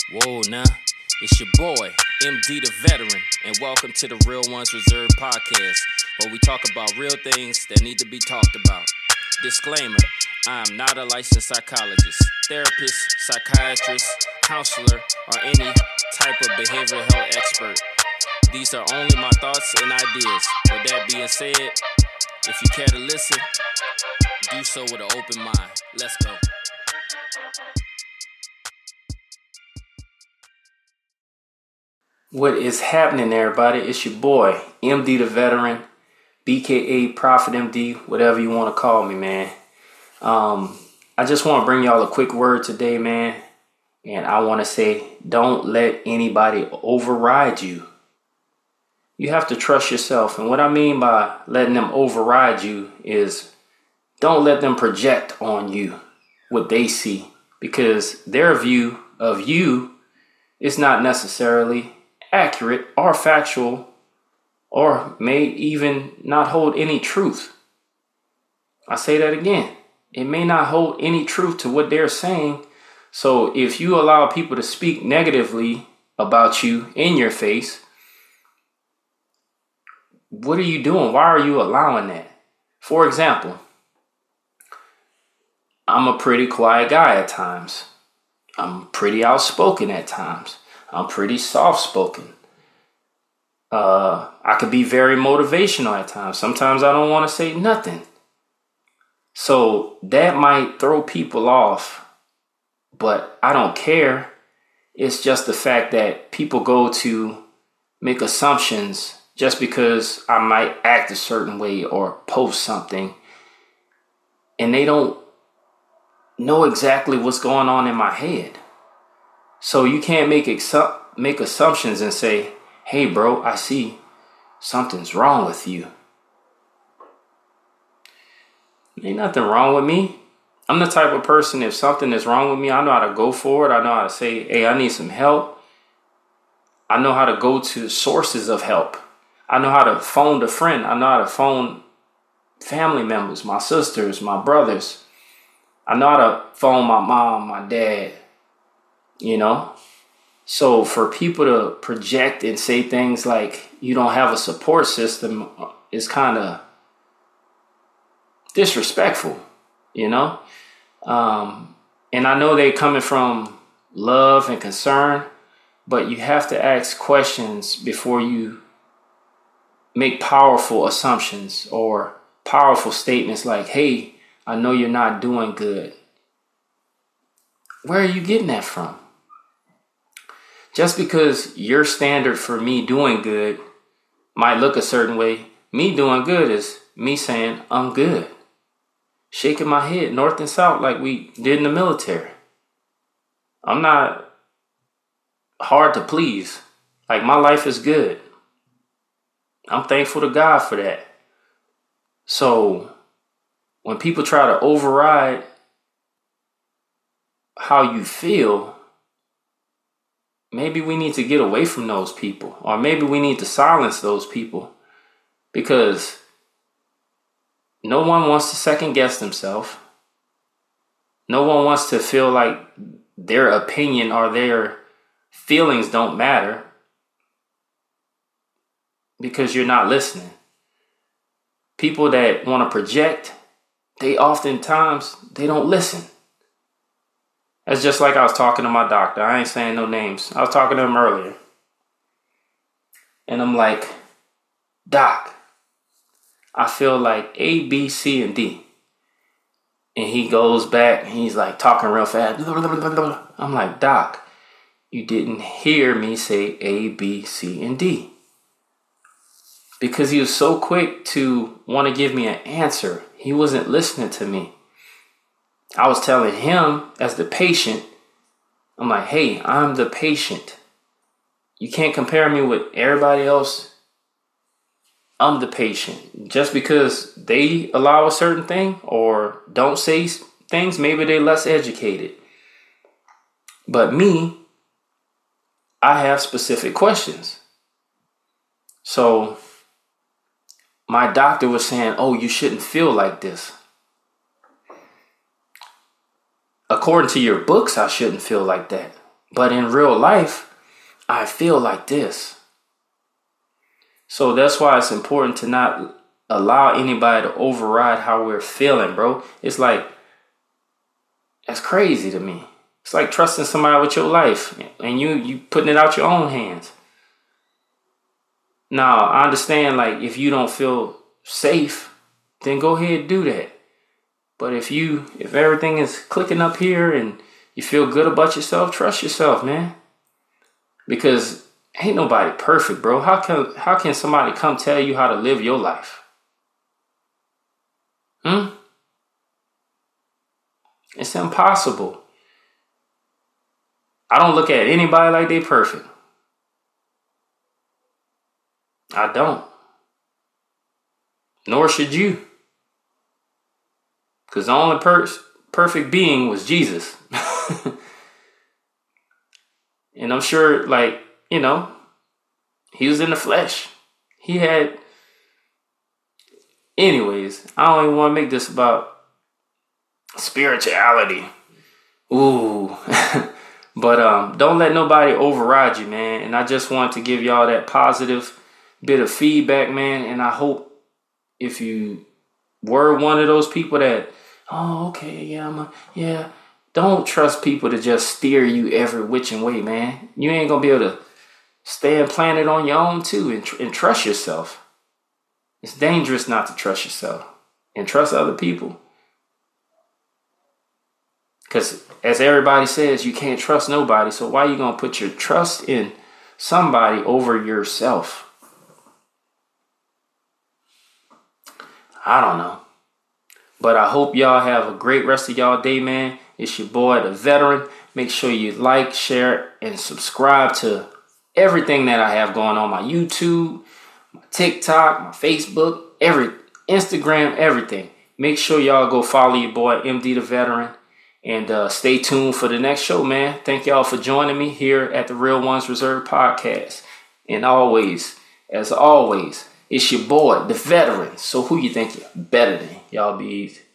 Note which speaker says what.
Speaker 1: Whoa, nah. It's your boy, MD the Veteran, and welcome to the Real Ones Reserved podcast, where we talk about real things that need to be talked about. Disclaimer, I am not a licensed psychologist, therapist, psychiatrist, counselor, or any type of behavioral health expert. These are only my thoughts and ideas. With that being said, if you care to listen, do so with an open mind. Let's go.
Speaker 2: What is happening, everybody? It's your boy, MD the Veteran, BKA Prophet MD, whatever you want to call me, man. I just want to bring y'all a quick word today, man. And I want to say, don't let anybody override you. You have to trust yourself. And what I mean by letting them override you is don't let them project on you what they see, because their view of you is not necessarily accurate or factual, or may even not hold any truth. I say that again. It may not hold any truth to what they're saying. So if you allow people to speak negatively about you in your face, what are you doing? Why are you allowing that? For example, I'm a pretty quiet guy at times. I'm pretty outspoken at times. I'm pretty soft-spoken. I could be very motivational at times. Sometimes I don't want to say nothing. So that might throw people off, but I don't care. It's just the fact that people go to make assumptions just because I might act a certain way or post something, and they don't know exactly what's going on in my head. So you can't make assumptions and say, hey, bro, I see something's wrong with you. Ain't nothing wrong with me. I'm the type of person, if something is wrong with me, I know how to go for it. I know how to say, hey, I need some help. I know how to go to sources of help. I know how to phone a friend. I know how to phone family members, my sisters, my brothers. I know how to phone my mom, my dad. So for people to project and say things like you don't have a support system is kind of disrespectful, And I know they're coming from love and concern, but you have to ask questions before you make powerful assumptions or powerful statements like, hey, I know you're not doing good. Where are you getting that from? Just because your standard for me doing good might look a certain way, me doing good is me saying I'm good. Shaking my head north and south like we did in the military. I'm not hard to please. Like, my life is good. I'm thankful to God for that. So when people try to override how you feel, maybe we need to get away from those people, or maybe we need to silence those people, because no one wants to second guess themselves. No one wants to feel like their opinion or their feelings don't matter because you're not listening. People that want to project, they don't listen. That's just like I was talking to my doctor. I ain't saying no names. I was talking to him earlier. And I'm like, Doc, I feel like A, B, C, and D. And he goes back and he's like talking real fast. I'm like, Doc, you didn't hear me say A, B, C, and D. Because he was so quick to want to give me an answer. He wasn't listening to me. I was telling him as the patient, I'm like, hey, I'm the patient. You can't compare me with everybody else. I'm the patient. Just because they allow a certain thing or don't say things, maybe they're less educated. But me, I have specific questions. So my doctor was saying, oh, you shouldn't feel like this. According to your books, I shouldn't feel like that. But in real life, I feel like this. So that's why it's important to not allow anybody to override how we're feeling, bro. It's like, that's crazy to me. It's like trusting somebody with your life and you putting it out your own hands. Now, I understand, like, if you don't feel safe, then go ahead and do that. But if everything is clicking up here and you feel good about yourself, trust yourself, man. Because ain't nobody perfect, bro. How can somebody come tell you how to live your life? It's impossible. I don't look at anybody like they perfect. I don't. Nor should you. Because the only perfect being was Jesus. And I'm sure, like, you know, he was in the flesh. He had... Anyways, I don't even want to make this about spirituality. Ooh. But don't let nobody override you, man. And I just want to give y'all that positive bit of feedback, man. And I hope if you were one of those people that, oh, okay, yeah, don't trust people to just steer you every which way, man. You ain't gonna be able to stand planted on your own too and trust yourself. It's dangerous not to trust yourself and trust other people. Because as everybody says, you can't trust nobody. So why are you going to put your trust in somebody over yourself? I don't know. But I hope y'all have a great rest of y'all day, man. It's your boy, The Veteran. Make sure you like, share, and subscribe to everything that I have going on. My YouTube, my TikTok, my Facebook, Instagram, everything. Make sure y'all go follow your boy, MD The Veteran. And stay tuned for the next show, man. Thank y'all for joining me here at the Real Ones Reserve podcast. And as always, it's your boy, The Veteran. So who you think you're better than? Y'all be easy.